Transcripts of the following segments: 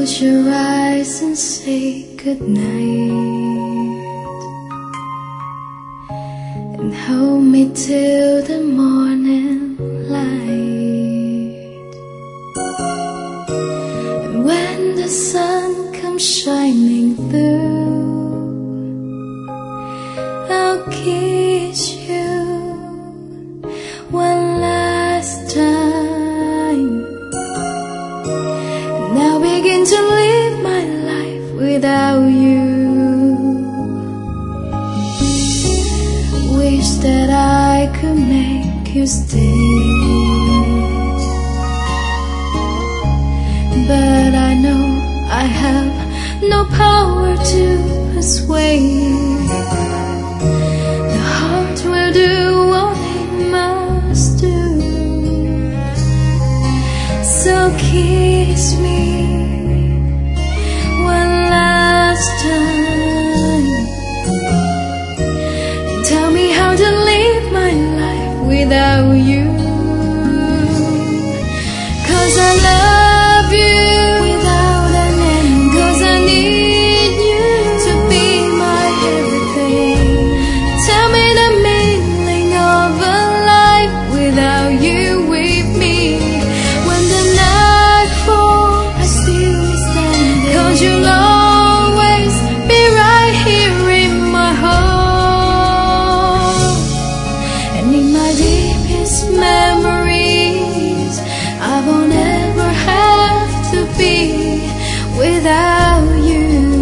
Close your eyes and say goodnight, and hold me till the morning light. And when the sun comes shining through, I'll kiss you one last time. Now begin to live my life without you. Wish that I could make you stay, but I know I have no power to persuade. The heart will do what it must do. So kiss me one last time, and tell me how to live my life without you. 'Cause I love you without an end, 'cause I need you to be my everything. Tell me the meaning of a life without you with me. When the night falls, I still be standing, 'cause you'll always be right here in my heart. And in my deepest memories, I won't ever have to be without you.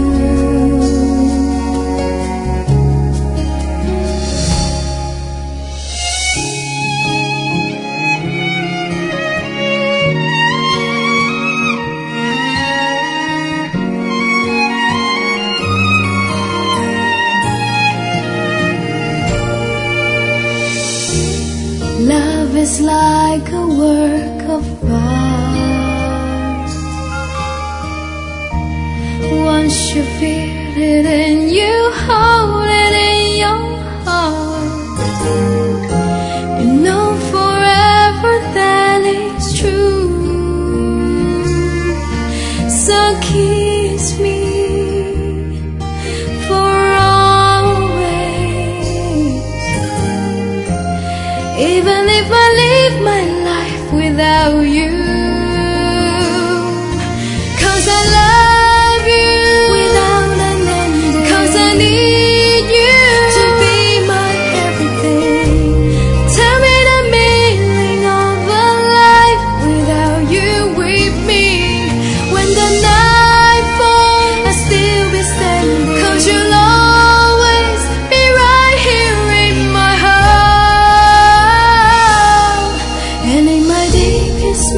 Love is like a work of art. Once you feel it and you hold it in your heart, you know forever that it's true. So kiss me for always, even if I live my life without you. 'Cause I love you without an end, 'cause I need you to be my everything. Tell me the meaning of a life without you with me. When the night falls, I'll still be standing, 'cause you'll always be right here in my heart. And in my deepest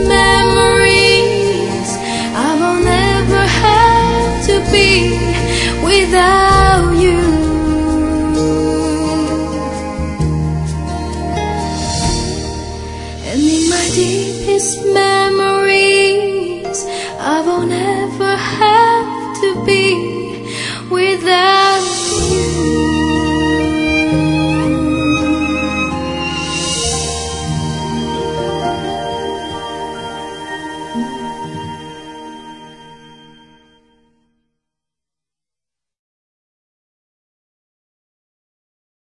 memories, I will never have to be without